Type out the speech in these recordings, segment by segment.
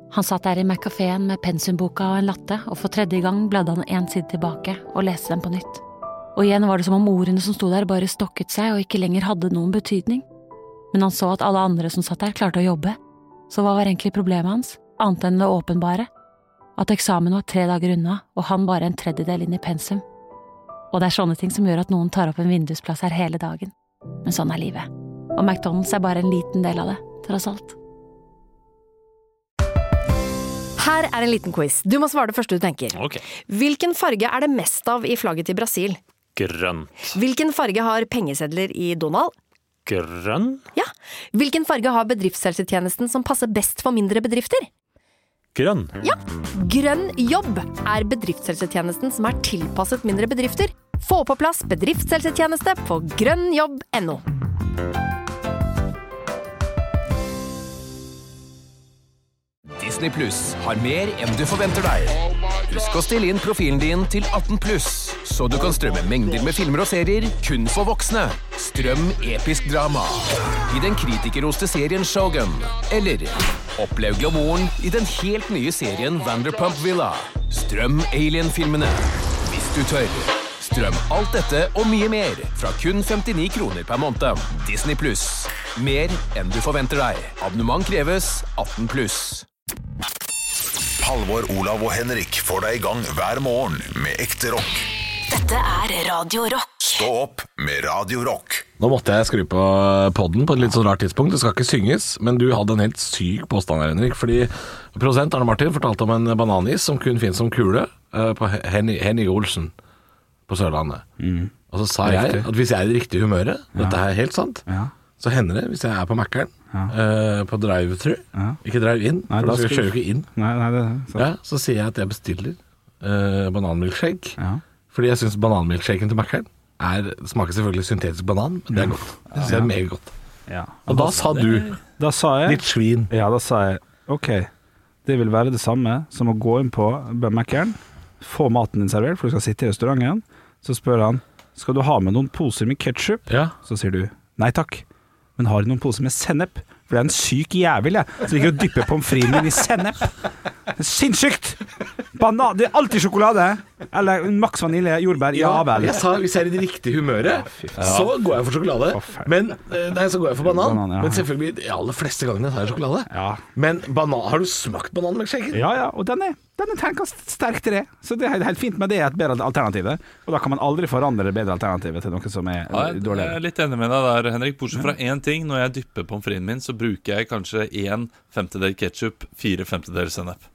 Han satt der i Mac-caféen med pensumboka og en latte, og for tredje gang bladde han en side tilbake og leste den på nytt. Og igjen var det som om ordene som sto der bare stokket seg og ikke lenger hadde noen betydning. Men han så at alle andre som satt der klarte å jobbe, så hva var egentlig problemet hans, annet enn det åpenbare? At eksamen var 3 dager unna, og han bare en tredjedel inn i pensum. Og det er sånne ting som gjør at noen tar opp en vindusplass her hele dagen. Men sånn er livet. Og McDonald's er bare en liten del av det, tross alt. Her er en liten quiz. Du må svare det første du tenker. Ok. Hvilken farge er det mest av i flagget til Brasil? Grønn. Hvilken farge har pengesedler i Donald? Grønn? Ja. Hvilken farge har bedriftshelsetjenesten som passer best for mindre bedrifter? Grønn. Ja. Grønn jobb er bedriftshelsetjenesten som er tilpasset mindre bedrifter. Få på plass bedriftshelsetjeneste på grønnjobb.no. Disney Plus har mer enn du forventer deg. Husk å stille inn profilen din til 18+, så du kan strømme mengder med filmer og serier kun for voksne. Strøm episk drama i den kritikerroste serien Shogun. Eller opplev glamouren i den helt nye serien Vanderpump Villa. Strøm Alien-filmene hvis du tør. Strøm alt dette og mye mer fra kun 59 kroner per måned. Disney Plus. Mer enn du forventer deg. Abonnement kreves 18+. Halvor, Olav og Henrik får deg i gang hver morgen med ekte rock. Dette er Radio Rock. Stå opp med Radio Rock. Nå måtte jeg skru på podden på et litt sånn rart tidspunkt. Det skal ikke synges, men du hadde en helt syk påstand her, Henrik. Fordi produsent Arne Martin fortalte om en bananis som kun finnes som kule på Henning Olsen på Sørlandet. Og så sa jeg at hvis jeg er i det riktige humøret, dette er helt sant, så hender det hvis jeg er på Mac-eren, på drive-thru, ikke drive-in, for du kjører jo ikke inn. Så sier jeg at jeg bestiller bananmilkshake, fordi jeg synes bananmilkshaken til Mac-eren smaker selvfølgelig syntetisk banan, men det er godt. Det synes jeg er meget godt. Og da sa du litt svin. Ja, da sa jeg, ok, det vil være det samme som å gå inn på Mac-eren, få maten din servert, for du skal sitte i restauranten, så spør han, skal du ha med noen poser med ketchup? Så sier du, nei takk. Men har du noen poser med sennep? For det er en syk jævel, jeg. Så liker å dyppe pommes fritesen min i sennep. Det er sinnssykt! Banan, det er alltid sjokolade. Eller maks vanilje, jordbær, vel. Jeg sa hvis jeg er i det riktige humøret, så går jeg for sjokolade. Så går jeg for banan. Men selvfølgelig, de aller fleste gangene tar jeg sjokolade. Men har du smakt bananmilkshaken? Ja, og den er terningkast sterk til det. Så det er helt fint med det, et bedre alternativ. Og da kan man aldri forandre det bedre alternativet til noe som er dårligere. Jeg er litt enig med deg der, Henrik. Bortsett fra én ting. Når jeg dypper pommes fritesen min, så bruker jeg kanskje 1/5 ketchup, 4/5 sennep.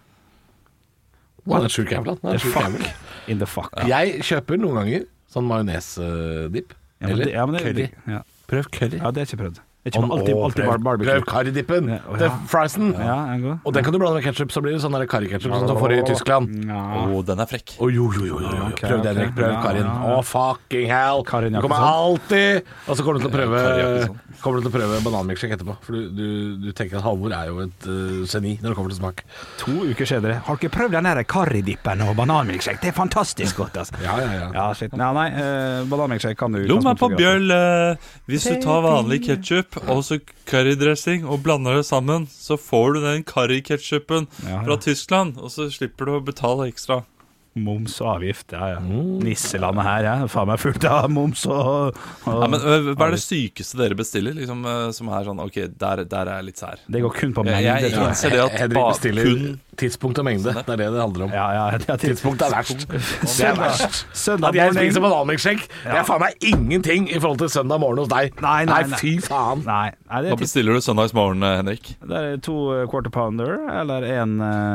Det er sjuk jævla. In the fuck. Jeg kjøper noen ganger sånn majonesdipp. Eller curry. Prøv curry. Ja, det er ikke prøvd. Jeg kjøper alltid barbecue. Prøv currydippen til friesen. Og den kan du blande med ketchup, så blir det sånn der curryketchup som du får i Tyskland. Den er frekk. Jo. Prøv den, Henrik. Prøv karrien. Fucking hell. Du kommer alltid. Og så kommer du til å prøve bananmilkshake etterpå. For du tenker at Halvor er jo et geni når det kommer til smak. 2 uker senere. Har du ikke prøvd den der currydippen og bananmilkshake? Det er fantastisk godt, altså. Ja, shit. Nei, bananmilkshake kan du... Lomma på bjølle. Hvis du tar vanlig ketchup og så currydressing og blander det sammen, så får du den curryketchupen fra Tyskland, og så slipper du å betale ekstra. Moms og avgift, Nisselandet her, faen meg fullt av moms og men hva er det sykeste dere bestiller, liksom, som er sånn, ok, der er jeg litt sær? Det går kun på mengde. Jeg innser det at Henrik bestiller tidspunkt og mengde. Det er det handler om. Tidspunkt er verst. Det er verst. At jeg spiser bananmilkshake, det er faen meg ingenting i forhold til søndag morgen hos deg. Nei, fy faen. Hva bestiller du søndagsmorgen, Henrik? Det er 2 quarter pounder, eller en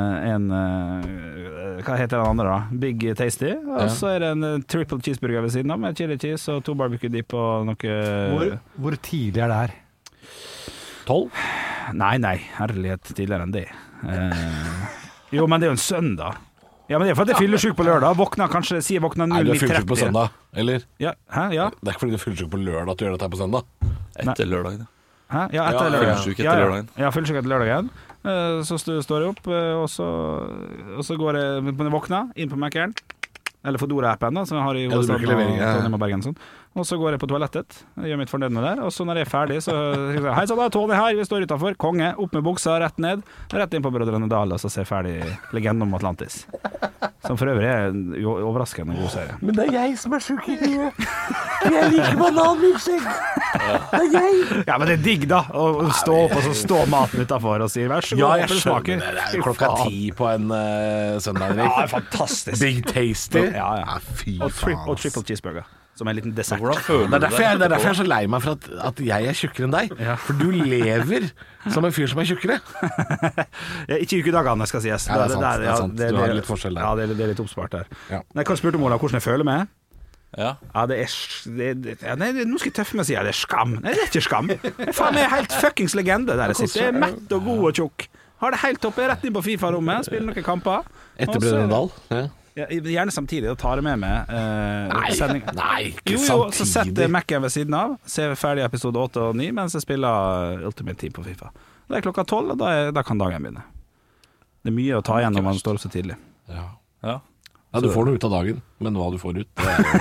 hva heter den andre da? Big Tasty. Og så er det en triple cheeseburger ved siden av, med chili cheese og 2 barbecue dip og noe... Hvor tidlig er det her? 12? Nei, herlighet, tidligere enn det. Jo, men det er jo en søndag. Ja, men det er fordi jeg fyller syk på lørdag. Våkner 0-30. Nei, du er fyllesyk på søndag, eller? Ja. Det er ikke fordi du er fyllesyk på lørdag at du gjør dette her på søndag. Etter lørdagen. Ja, etter lørdagen. Fyllesyk etter lørdagen. Ja, fyllesyk etter lørdagen. Så står jeg opp, og så går jeg, når jeg våkner, inn på Mac-eren, eller Fodora-appen som jeg har i hovedstaden og Bergen og sånn. Og så går jeg på toalettet, gjør mitt fornødne der, og så når jeg er ferdig, så sier jeg, hei, så da er Tony her, vi står utenfor, konge, opp med buksa, rett ned, rett inn på Brødrene Dal, og så ser jeg ferdig Legenden om Atlantis. Som for øvrig er jo overraskende god serie. Men det er jeg som er syk i huet. Jeg liker bananmilkshake. Det er jeg. Ja, men det er digg da, å stå opp og så stå maten utenfor og si, vær så god, jeg skjønner det. Det er klokka 10 på en søndag. Ja, det er fantastisk. Big Tasty. Ja. Fy faen. Og triple cheeseburger. Som en liten dessert. Det er derfor jeg er så lei meg for at jeg er tjukkere enn deg. Ja. For du lever som en fyr som er tjukkere. Ikke ukedagene, skal sies. Ja, det er sant. Du har litt forskjell der. Ja, det er litt oppspart der. Ja. Jeg kan spørre om Ola hvordan jeg føler meg. Ja, det er nå skal jeg tøffe meg og si det er skam. Nei, det er ikke skam. Faen, jeg er helt fuckings legende der jeg sitter. Jeg er mett og god og tjukk. Har det helt topp. Jeg er rett inn på FIFA-rommet, spiller noen kamper. Etter Brødrene Dal? Ja, gjerne samtidig, da tar jeg med meg sendingen. Nei, ikke samtidig. Så setter jeg Mac-en ved siden av, ser ferdig episode 8 og 9 mens jeg spiller Ultimate Team på FIFA. Det er klokka 12, og da kan dagen begynne. Det er mye å ta igjen når man står så tidlig. Ja, du får noe ut av dagen, men hva du får ut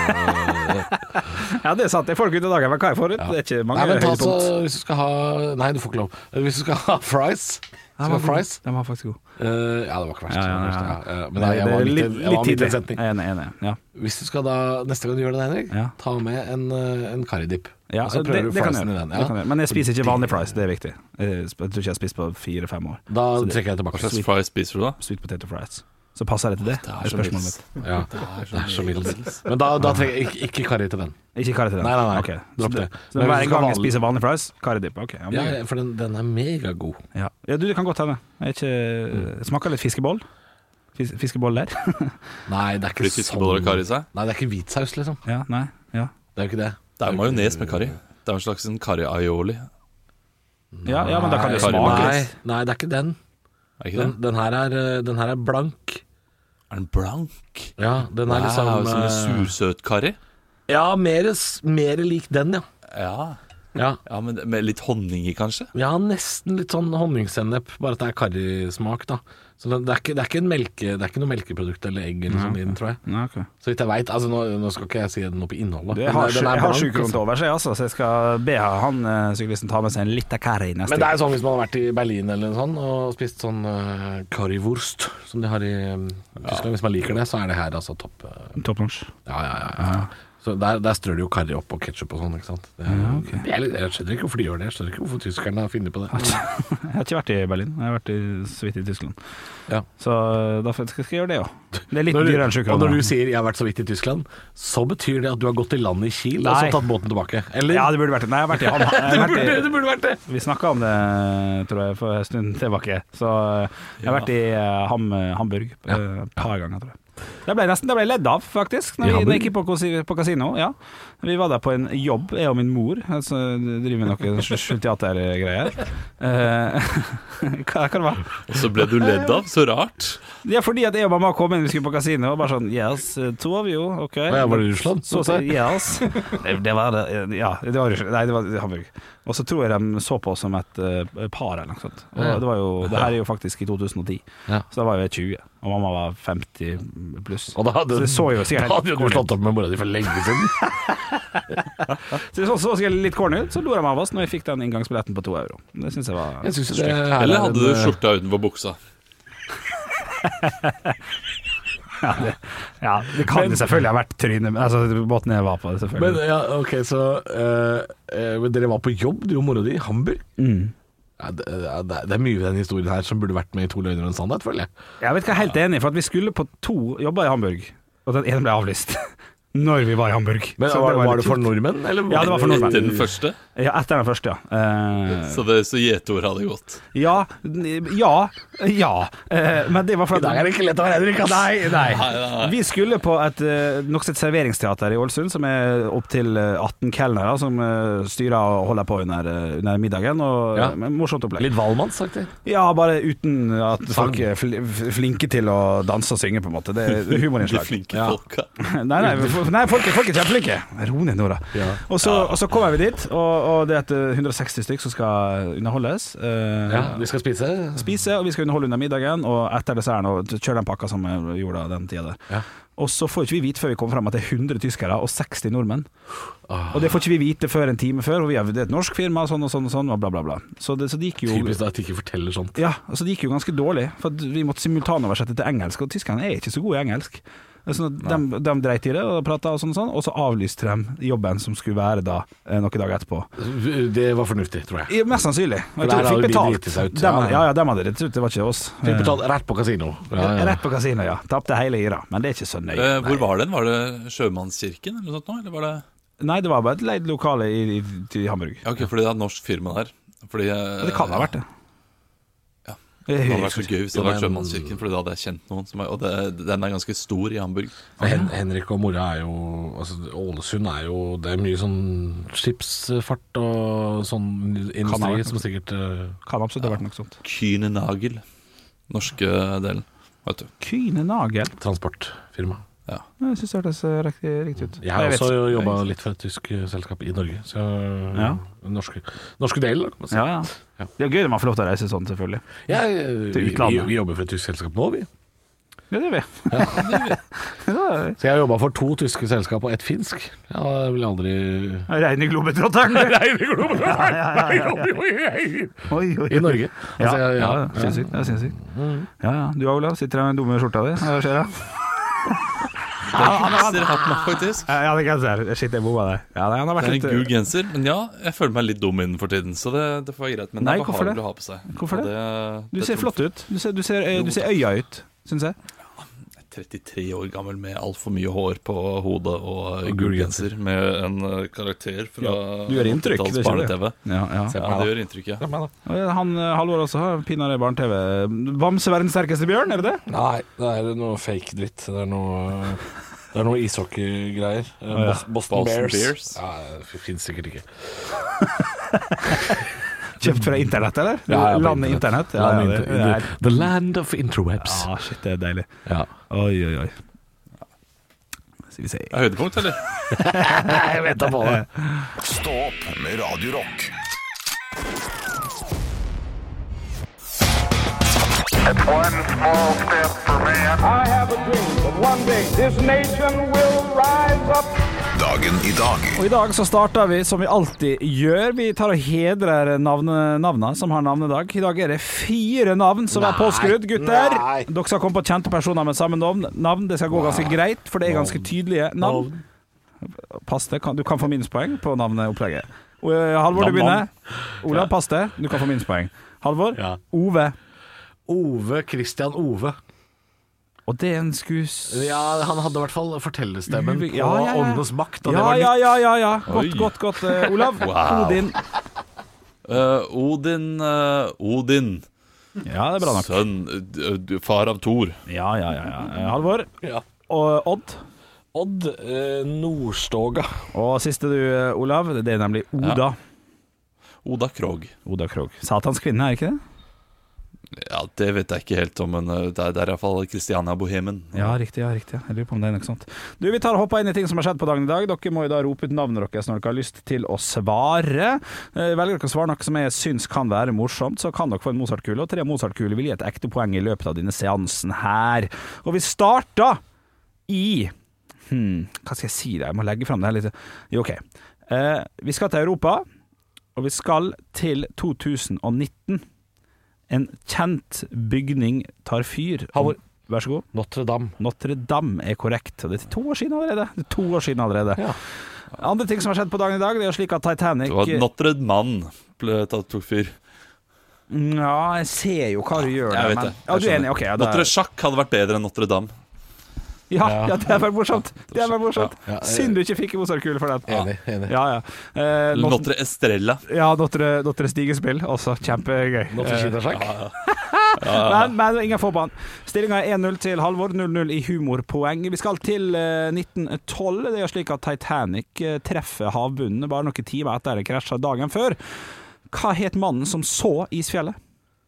Ja, det er sant, jeg får ikke ut av dagen, men hva jeg får ut? Det er ikke mange høydepunkt. Hvis du skal ha... Nei, du får ikke lov. Hvis du skal ha fries... Den var faktisk god. Ja, det var ikke verst. Ja. Men jeg var litt tidlig. Enig. Ja. Hvis du skal da, neste gang du gjør det, Henrik, ta med en currydip. Ja, og så prøver du friesen i den. Ja. Men jeg spiser ikke vanlig fries, det er viktig. Jeg tror ikke jeg har spist på 4-5 år. Da trekker jeg tilbake. Hva slags fries spiser du da? Sweet potato fries. Så passer det til det. Det er spørsmålet mitt. Ja, det er så middels. Men da trenger jeg ikke curry til den. Ikke curry til den? Nei. Okay. Dropp det. Så hver gang jeg spiser vanlig fries, currydip. Okay. Ja, for den er megagod. Ja, du, det kan godt hende. Smaker litt fiskeboll. Fiskeboller. Nei, det er ikke sånn. Fiskeboller og curry i seg? Nei, det er ikke hvitsaus, liksom. Ja. Det er jo ikke det. Det er majones med curry. Det er en slags curry-aioli. Ja, men da kan det smake litt. Nei, det er ikke den. Den her er blank. Er den blank? Ja, den er liksom som en sursøt curry? Ja, mer lik den, ja, men med litt honning i, kanskje? Ja, nesten litt sånn honningsennep, bare at det er currysmak, da. Så det er ikke noe melkeprodukt eller egg eller sånn i den, tror jeg. Okay. Så vidt jeg vet, altså nå skal ikke jeg si noe på innholdet. Jeg har 7 kroner til over seg, så jeg skal be han syklisten ta med seg en litt av curry neste. Men det er sånn hvis man har vært i Berlin eller noe sånt og spist sånn currywurst som de har i Tyskland, hvis man liker det, så er det her altså topp lunsj. Ja. Så der strør de jo curry opp og ketchup og sånn, ikke sant? Okay. Jeg skjønner ikke hvorfor de gjør det. Jeg skjønner ikke hvorfor tyskerne har funnet på det. Jeg har ikke vært i Berlin. Jeg har vært så vidt i Tyskland. Ja. Så da skal jeg gjøre det jo. Det er litt dyrere enn 7 kroner. Og når du sier 'jeg har vært så vidt i Tyskland', så betyr det at du har gått til land i Kiel og så tatt båten tilbake? Eller? Ja, det burde vært det. Nei, jeg har vært i det burde vært det. Vi snakket om det, tror jeg, for en stund tilbake. Så jeg har vært i Hamburg et par ganger, tror jeg. Det ble ledd av, faktisk, når jeg gikk på kasino. Ja. Vi var der på en jobb, jeg og min mor, altså, driver noen teatergreier. Hva det var? Og så ble du ledd av? Så rart. Ja, fordi at jeg og mamma kom inn, vi skulle på kasino, og bare sånn, yes, 2 av jo, ok. Var det Russland? Så, yes. Det var det, ja, det var Hamburg. Og så tror jeg de så på oss som et par eller noe sånt. Og det her er jo faktisk i 2010, så da var jeg 20, og mamma var 50 pluss. Og da hadde du slått opp med mora di for lenge siden. Så det så sikkert litt corny ut, så lo de av oss når jeg fikk den inngangsbilletten på 2 euro. Det synes jeg var stygt. Eller hadde du skjorta utenfor buksa? Det kan det selvfølgelig ha vært trynet, altså båten jeg var på det selvfølgelig. Men ok, så dere var på jobb, du og mora di, i Hamburg? Ja, det er mye ved den historien her som burde vært med i 2 løgner og en sannhet, føler jeg. Jeg vet ikke, jeg er helt enig, for at vi skulle på 2 jobber i Hamburg, og den ene ble avlyst når vi var i Hamburg. Men var det for nordmenn? Eller? Ja, det var for nordmenn. Etter den første? Ja, etter den første, ja. Så gjeteord hadde gått? Ja, men det var for at... I dag er det ikke lett å være Henrik, ass. Nei. Vi skulle på et serveringsteater i Ålesund, som er opp til 18 kelnere, som styrer og holder på under middagen, og morsomt opplegg. Litt valmannsaktig? Ja, bare uten at folk er flinke til å danse og synge, på en måte. Det er humorinnslag. De flinke folka. Nei, folk er kjempeflinke. Ro ned, Nora. Og så kommer vi dit, og det er 160 stykker som skal underholdes. Vi skal spise, og vi skal underholde under middagen, og etter desserten og kjøre den pakka som jeg gjorde den tida der. Og så får ikke vi vite før vi kommer frem at det er 100 tyskere og 60 nordmenn. Og det får ikke vi vite før en time før, og vi har det er et norsk firma, sånn og sånn og sånn, og bla bla bla. Så det gikk jo... Typisk at de ikke forteller sånt. Ja, altså det gikk jo ganske dårlig, for vi måtte simultanoversette til engelsk, og tyskerne er ikke så gode i engelsk. Sånn de dreit i det og pratet og sånn, og så avlyste de jobben som skulle være da noen dager etterpå. Det var fornuftig, tror jeg. Mest sannsynlig. Jeg tror de fikk betalt. Dem hadde det, det var ikke oss. Fikk betalt rett på kasino. Rett på kasino, ja. Tapte hele Ira, men det er ikke så nøye. Hvor var den? Var det Sjømannskirken eller noe sånt nå, eller var det... Nei, det var bare et leid lokale i Hamburg. Ja, ok, fordi det er et norsk firma der. Fordi, det kan ha vært det. Det hadde vært så gøy hvis det hadde vært Sjømannskirken, for da hadde jeg kjent noen som og den er ganske stor i Hamburg. Henrik og Mora er jo altså, Ålesund er jo det er mye sånn skipsfart og sånn industri som sikkert kan absolutt ha vært noe sånt. Kyne Nagel, norske delen, vet du. Kyne Nagel? Transportfirma. Ja. Jeg synes det hørtes riktig ut. Jeg har også jobbet litt for et tysk selskap i Norge, så norske del. Ja. Det er gøy at man får lov til å reise sånn, selvfølgelig. Ja, vi jobber for et tysk selskap nå, vi. Ja, det er vi. Så jeg har jobbet for 2 tyske selskap og 1 finsk. Jeg vil aldri... Reine globetrotteren! I Norge. Ja, sinnssykt. Ja, du Ola, sitter der med den dumme skjorta di. Hva skjer da? Det er genserhatt meg, faktisk. Ja, det er genser. Shit, jeg bomba det. Ja, det er en gul genser, men jeg føler meg litt dum innenfor tiden, så det får være greit. Men det er behagelig å ha på seg. Hvorfor det? Du ser flott ut. Du ser øya ut, synes jeg. 33 år gammel med alt for mye hår på hodet og gul genser med en karakter fra du gjør inntrykk, det ser du. Ja, det gjør inntrykk, ja. Han Halvor også har pinare barne-TV. Bamse verdens sterkeste bjørn, er det det? Nei, det er noe fake dritt. Det er noe ishockey-greier. Boston Bears. Ja, det finnes sikkert ikke. Kjøpt fra internett, eller? Ja, landet internett. The land of interwebs. Ja, shit, det er deilig. Ja. Oi. Skal vi se. Er høydepunkt, eller? Jeg vet da på det. Stå opp med Radio Rock. It's one small step for man. I have a dream that one day this nation will rise up. Dagen i dag. Og i dag så starter vi som vi alltid gjør. Vi tar og hedrer navnene som har navnedag. I dag er det 4 navn som er påskrudd, gutter. Dere skal komme på kjente personer med samme navn. Det skal gå ganske greit, for det er ganske tydelige navn. Pass det, du kan få minuspoeng på navneopplegget. Halvor, du begynner. Ola, pass det, du kan få minuspoeng. Halvor, Ove Christian Ove. Og det er en skues... Ja, han hadde i hvert fall fortellerstemmen på Åndenes makt. Ja. Godt. Olav, Odin. Odin. Ja, det er bra nok. Sønn, far av Thor. Ja. Halvor. Og Odd. Odd Nordstoga. Og siste du, Olav, det er nemlig Oda. Oda Krog. Satans kvinne, er ikke det? Ja, det vet jeg ikke helt om, men det er i hvert fall Christiania Bohemen. Ja, riktig. Jeg lurer på om det er noe sånt. Du, vi tar og hopper inn i ting som har skjedd på dagen i dag. Dere må jo da rope ut navnet deres når dere har lyst til å svare. Velger dere å svare noe som jeg syns kan være morsomt, så kan dere få en Mozart-kule, og 3 Mozart-kuler vil gi et ekte poeng i løpet av denne seansen her. Og vi starter i... hva skal jeg si det? Jeg må legge frem det her litt. Jo, ok. Vi skal til Europa, og vi skal til 2019. En kjent bygning tar fyr. Halvor, vær så god. Notre Dame er korrekt. Det er 2 år siden allerede. Ja. Andre ting som har skjedd på dagen i dag, det er slik at Titanic... Det var Notre Dame tok fyr. Ja, jeg ser jo hva du gjør. Jeg vet det. Ja, du er enig, ok. Notre Jacques hadde vært bedre enn Notre Dame. Ja, det er bare morsomt. Synd du ikke fikk Mozart-kule for den. Enig. Ja. Notre Estrella. Ja, Notre Stigespill. Også kjempegøy. Notre Kindersjakk. Men ingen får på han. Stillingen er 1-0 til Halvor, 0-0 i humorpoeng. Vi skal til 1912. Det er slik at Titanic treffer havbunnen bare noen timer etter det krasjet dagen før. Hva het mannen som så isfjellet?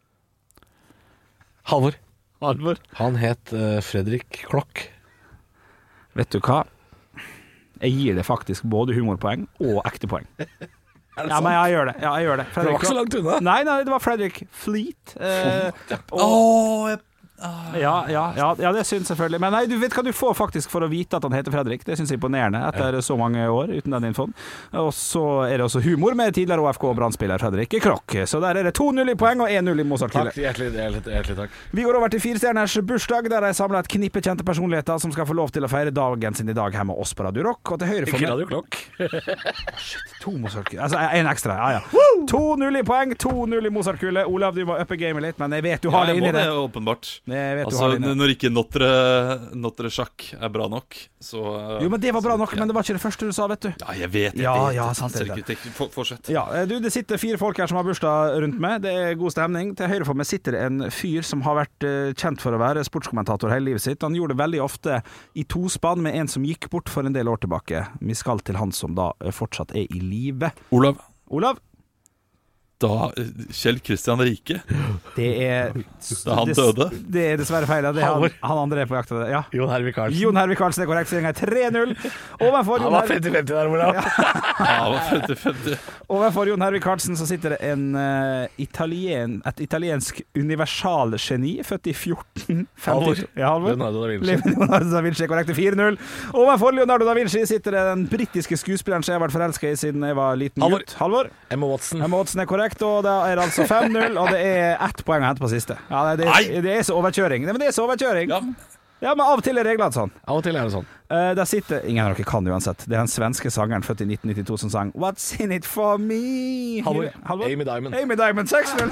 Halvor. Han het Fredrik Klokk. Vet du hva? Jeg gir det faktisk både humorpoeng og ekte poeng. Ja, men jeg gjør det. Det var ikke så langt unna. Nei, det var Fredrik Fleet. Ja, det synes selvfølgelig. Men nei, du vet hva du får faktisk for å vite at han heter Fredrik. Det synes jeg er imponerende etter så mange år uten den infoen. Og så er det også humor med tidligere OFK og Brannspiller Fredrik Krokk. Så der er det 2-0 i poeng og 1-0 i Mozart-kule. Takk, hjertelig takk. Vi går over til 4-stjerners bursdag, der jeg samler et knippe kjente personligheter som skal få lov til å feire dagen sin i dag her med oss på Radio Rock. Og til høyre for meg... Ikke Radio Klokk. Shit, 2 Mozart-kule. Altså, en ekstra, ja. 2-0 i poeng, 2-0 i Mozart-kule. Olav, du må uppe gamet litt, men jeg vet du har det inni det. Ja, åpenbart. Altså, når ikke Notre sjakk er bra nok, så jo, men det var bra nok, men det var ikke det første du sa, vet du. Ja, jeg vet. Sant det. Fortsett. Ja, det sitter 4 folk her som har bursdag rundt meg. Det er god stemning. Til høyre for meg sitter en fyr som har vært kjent for å være sportskommentator hele livet sitt. Han gjorde det veldig ofte i tospann med en som gikk bort for en del år tilbake. Vi skal til han som da fortsatt er i live. Olav? Da Kjell Kristian Rike. Det er da han døde. Det er dessverre feil. Det er han andre er på jakt. Ja. Jon Hervik Karlsen er korrekt. Stillingen er 3-0. Overfor han var 50-50 der, Olav. Han var 50-50. Overfor Jon Hervik Karlsen så sitter det et italiensk universalgeni, født i 1450. Leonardo da Vinci er korrekt. 4-0. Overfor Leonardo da Vinci sitter det den britiske skuespilleren som jeg har vært forelsket i siden jeg var liten gutt. Halvor. Emma Watson er korrekt. Og det er altså 5-0, og det er 1 poeng å hente på siste. Ja, det er så overkjøring. Men det er så overkjøring. Ja, men av og til er reglene sånn. Der sitter ingen av dere kan uansett. Det er den svenske sangeren født i 1992 som sang What's in it for me? Halvor? Amy Diamond 6-0.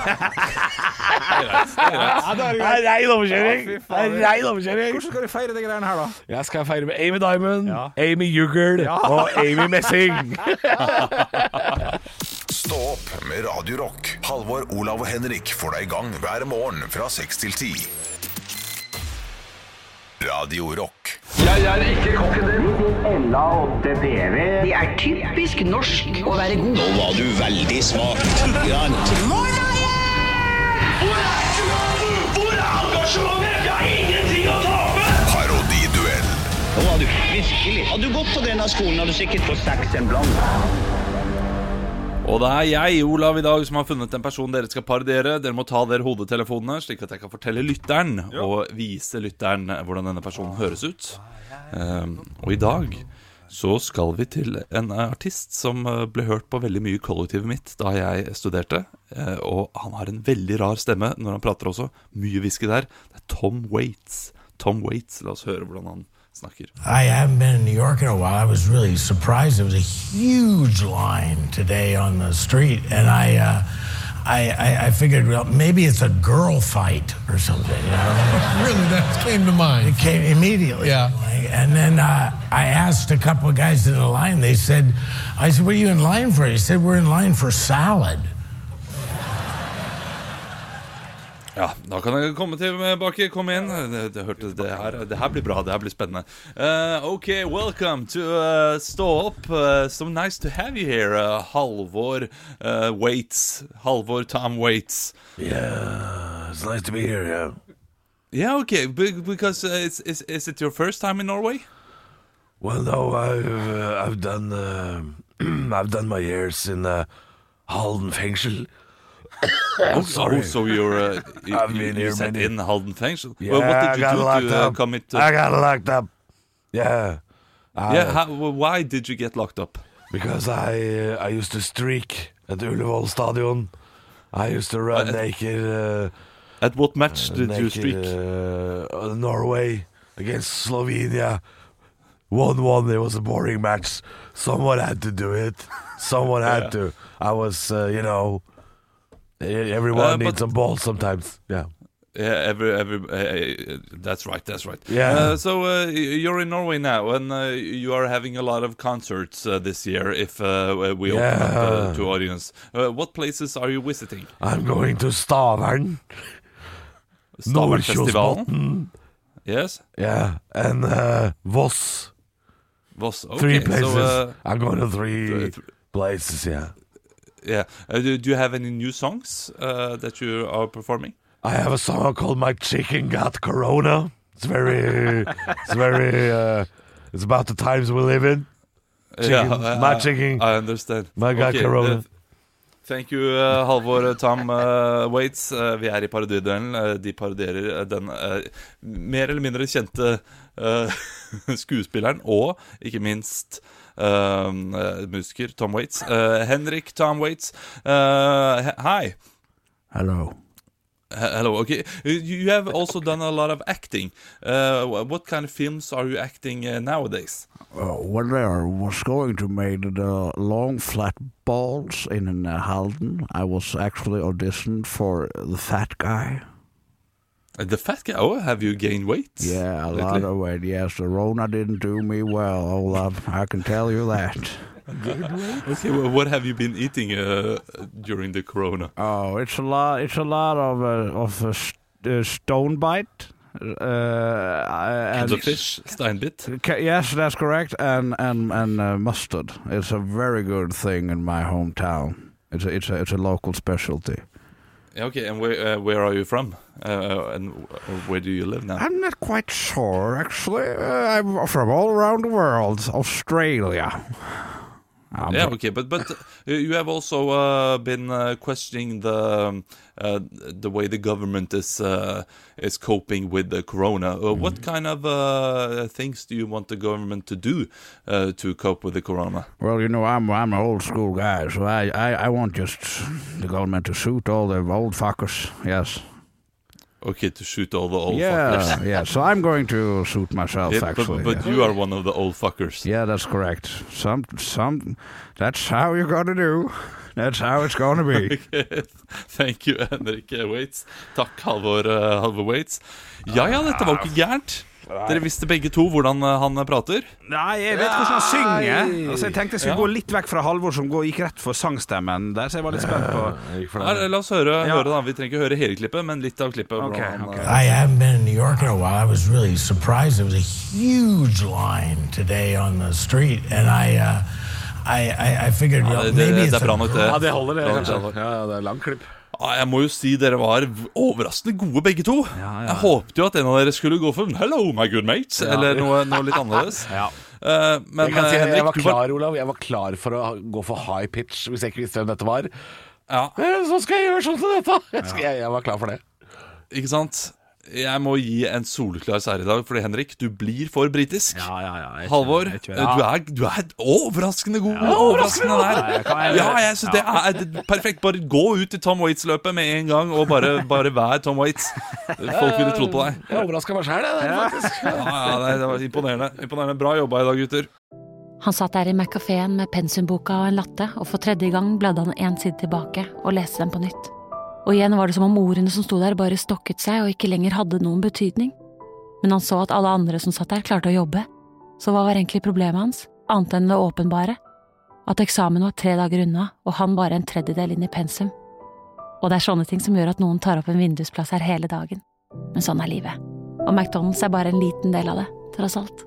Rein overkjøring. Hvordan skal du feire de greiene her da? Jeg skal feire med Amy Diamond, Amy Jugel og Amy Messing. Stå opp med Radio Rock. Halvor, Olav og Henrik får deg i gang hver morgen fra 6 til 10. Radio Rock. Jeg er ikke kokken din. LA8 PV. Det er typisk norsk å være god. Nå var du veldig smak. Hvor er engasjementet? Jeg har ingenting å tape! Parodiduell. Nå var du virkelig. Hadde du gått på denne skolen, hadde du sikkert fått 6 en blant. Og det er jeg, Olav, i dag som har funnet en person dere skal parodiere. Dere må ta dere hodetelefonene, slik at jeg kan fortelle lytteren og vise lytteren hvordan denne personen høres ut. Og i dag så skal vi til en artist som ble hørt på veldig mye i kollektivet mitt da jeg studerte. Og han har en veldig rar stemme når han prater også. Mye hviske der. Det er Tom Waits. La oss høre hvordan han snakker. I haven't been in New York in a while. I was really surprised. There was a huge line today on the street, and I figured, well, maybe it's a girl fight or something. You know? Really, that came to mind. It came immediately. Yeah. And then I asked a couple of guys in the line. I said, what are you in line for? He said, we're in line for salad. Ja, da kan jeg komme tilbake. Kom igjen. Det her blir bra. Det her blir spennende. Okay, welcome to Stå Opp. So nice to have you here, Halvor Waits. Halvor Tom Waits. Yeah, it's nice to be here, yeah. Yeah, okay. Because is it your first time in Norway? Well, no, I've done I've done my years in Halden Fengsel. Sorry. So you're you said in Halden Fengsel? Yeah, well, what did you do to commit? I got locked up. Yeah. Why did you get locked up? Because I used to streak at Ullevål Stadion. I used to run naked. At what match did you streak? Norway against Slovenia. 1-1. It was a boring match. Someone had to do it. Someone had to. I was, everyone needs some balls sometimes. Yeah. Yeah, that's right. Yeah. So you're in Norway now, and you are having a lot of concerts this year. If we open up to audience, what places are you visiting? I'm going to Stavern. Stavernfestivalen. Yes. Yeah, and Voss. Voss. Okay. 3 places. So, I'm going to 3 places. Yeah. Yeah. Do you have any new songs that you are performing? I have a song called "My Chicken Got Corona." It's about the times we live in. Chicken, my chicken. I understand. My got corona. Thank you, Halvor, Tom Waits. Vi I parodiduellen. De parodierer den mer eller mindre kjente skuespilleren og ikke minst musiker Tom Waits. Henrik Tom Waits. Hi. Hello. Hello. Okay, you have also done a lot of acting. What kind of films are you acting nowadays? When I was going to make the long flat balls in Halden, I was actually auditioned for the fat guy. The fat guy? Oh, have you gained weight? Yeah, a lot of weight. Yes, the Rona didn't do me well, Olaf. I can tell you that. Okay, well, what have you been eating during the Corona? Oh, it's a lot. It's a lot of stone bite. And the fish, steinbit. Yes, that's correct. And mustard. It's a very good thing in my hometown. It's a local specialty. Okay, and where are you from? And where do you live now? I'm not quite sure, actually. I'm from all around the world. Australia. Yeah, okay, but you have also been questioning the way the government is coping with the Corona. What kind of things do you want the government to do to cope with the Corona? Well, you know, I'm an old school guy, so I want just the government to shoot all the old fuckers. Yes. Okay, to shoot all the old fuckers. Yeah, so I'm going to shoot myself, actually. But you are one of the old fuckers. Yeah, that's correct. That's how you gotta do. That's how it's gonna be. Okay. Thank you, Henrik Waits. Takk, Halvor Waits. Ja, dette var ikke gærent. Dere visste begge to hvordan han prater? Nei, jeg vet hvordan han synger. Altså, jeg tenkte jeg skulle gå litt vekk fra Halvor som gikk rett for sangstemmen der, så jeg var litt spent på. La oss høre da. Vi trenger ikke høre hele klippet, men litt av klippet. Okay. I haven't been in New York in a while. I was really surprised. There was a huge line today on the street, and I figured maybe it's a girl. Ja, det holder det. Ja, det lang klipp. Jeg må jo si dere var overraskende gode begge to. Jeg håpte jo at en av dere skulle gå for Hello, my good mate, eller noe litt annerledes. Men jeg var klar, Olav. Jeg var klar for å gå for high pitch hvis jeg ikke visste hvem dette var. Så skal jeg gjøre sånn som dette. Jeg var klar for det. Ikke sant? Jeg må gi en soleklar seier i dag, fordi Henrik, du blir for britisk. Halvor, du er overraskende god. Overraskende der. Jeg synes det er perfekt. Bare gå ut i Tom Waits-løpet med en gang, og bare vær Tom Waits. Folk ville trodd på deg. Jeg overrasket meg selv, det faktisk. Det var imponerende. Bra jobba i dag, gutter. Han satt der i McCaféen med pensumboka og en latte, og for tredje gang bladde han en side tilbake og leste den på nytt. Og igjen var det som om ordene som sto der bare stokket seg og ikke lenger hadde noen betydning. Men han så at alle andre som satt der klarte å jobbe. Så hva var egentlig problemet hans, annet enn det åpenbare? At eksamen var 3 dager unna, og han bare en tredjedel inn i pensum. Og det er sånne ting som gjør at noen tar opp en vindusplass her hele dagen. Men sånn er livet. Og McDonald's er bare en liten del av det, tross alt.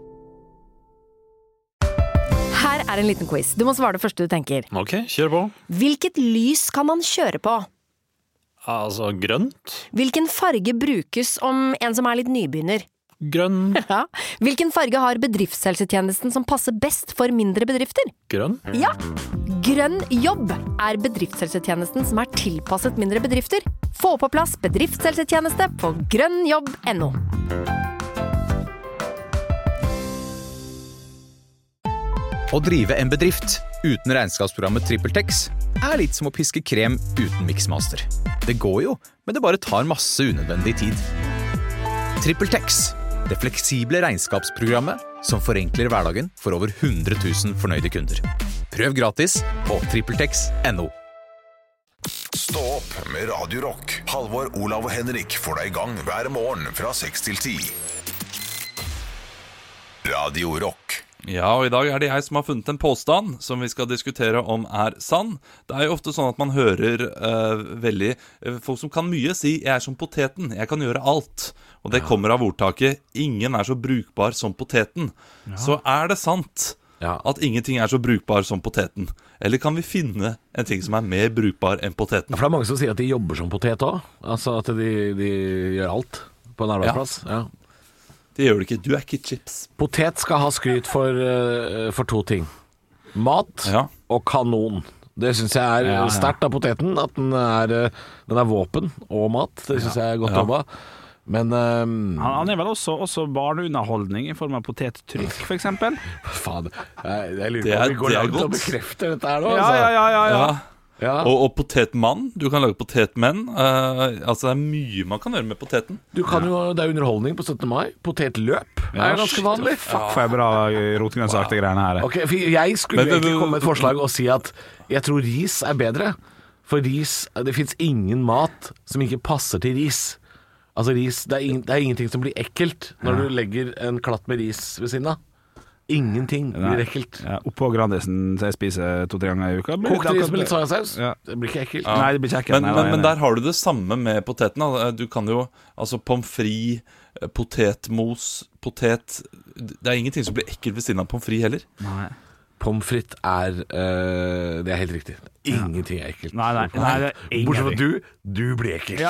Her er en liten quiz. Du må svare det første du tenker. Ok, kjør på. Hvilket lys kan man kjøre på? Altså grønt. Hvilken farge brukes om en som er litt nybegynner? Grønn. Ja. Hvilken farge har bedriftshelsetjenesten som passer best for mindre bedrifter? Grønn. Ja. Grønn jobb er bedriftshelsetjenesten som er tilpasset mindre bedrifter. Få på plass bedriftshelsetjeneste på grønnjobb.no. Å drive en bedrift uten regnskapsprogrammet TrippelTex er litt som å piske krem uten Mixmaster. Det går jo, men det bare tar masse unødvendig tid. TrippelTex, det fleksible regnskapsprogrammet som forenkler hverdagen for over 100 000 fornøyde kunder. Prøv gratis på TrippelTex.no. Stå opp med Radio Rock. Halvor, Olav og Henrik får deg i gang hver morgen fra 6 til 10. Radio Rock. Ja, og i dag er det jeg som har funnet en påstand som vi skal diskutere om er sann. Det er jo ofte sånn at man hører folk som kan mye si 'jeg er som poteten, jeg kan gjøre alt'. Og det kommer av ordtaket 'ingen er så brukbar som poteten'. Så er det sant at ingenting er så brukbar som poteten? Eller kan vi finne en ting som er mer brukbar enn poteten? For det er mange som sier at de jobber som potet også. Altså at de gjør alt på en arbeidsplass. Ja. Det gjør det ikke, du er ikke chips. Potet skal ha skryt for 2 ting. Mat og kanon. Det synes jeg er sterkt av poteten, at den er våpen og mat. Det synes jeg er godt jobba. Men han er vel også barneunderholdning i form av potettrykk, for eksempel. Faen, jeg lurer på om vi går langt og bekrefter dette her nå. Ja. Og potetmann. Du kan lage potetmenn. Altså det er mye man kan gjøre med poteten. Det er underholdning på 17. mai. Potetløp er ganske vanlig. Fuck for bra rotgrønnsaktige greiene her. Okay, jeg skulle egentlig komme med et forslag og si at jeg tror ris er bedre. For ris, det finnes ingen mat som ikke passer til ris. Altså ris, det er ingenting som blir ekkelt når du legger en klatt med ris ved siden av. Ingenting blir ekkelt. Oppå Grandisen så jeg spiser 2-3 ganger i uka. Kokt ris med litt sojasaus. Det blir ikke ekkelt. Nei, det blir ikke ekkelt. Men der har du det samme med poteten. Du kan jo, altså pommes frites, potetmos, potet. Det er ingenting som blir ekkelt ved siden av pommes frites heller. Nei. Pommes frites det er helt riktig. Ingenting er ekkelt. Nei, bortsett fra du blir ekkelt.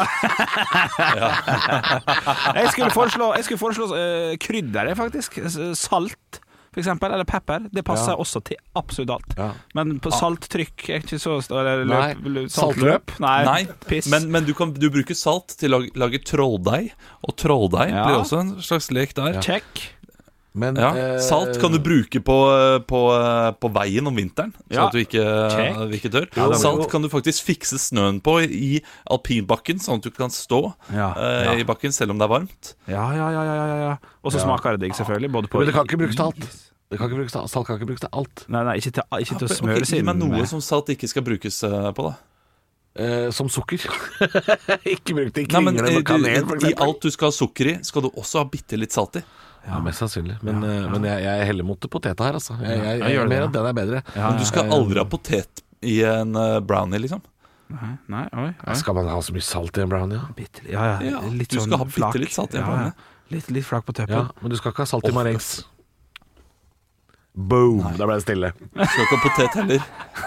Jeg skulle foreslå krydder, faktisk. Salt, for eksempel, eller pepper. Det passer også til absolutt alt. Men på salttrykk er ikke så saltløp? Nei, piss. Men du bruker salt til å lage trolldeig, og trolldeig blir også en slags lek der. Check. Men, salt kan du bruke på veien om vinteren, så at du ikke dør. Salt kan du faktisk fikse snøen på i alpinbakken, sånn at du kan stå i bakken selv om det er varmt. Ja. Og så smaker det digg, selvfølgelig. Men det kan ikke brukes til alt. Salt kan ikke brukes til alt. Nei, ikke til å smøre Gi meg noe som salt ikke skal brukes på, da. Som sukker. Ikke bruk det i kringle med kanel, for eksempel. I alt du skal ha sukker i, skal du også ha bitte litt salt i. Ja, mest sannsynlig. Men jeg heller mot poteta her, altså. Jeg gjør det mer at den er bedre. Men du skal aldri ha potet i en brownie, liksom. Nei, oi. Skal man ha så mye salt i en brownie? Litt du skal ha bitte litt salt i en brownie. Litt flak på tøppen. Ja, men du skal ikke ha salt i marengs. Boom, da ble det stille. Du skal ikke ha potet heller.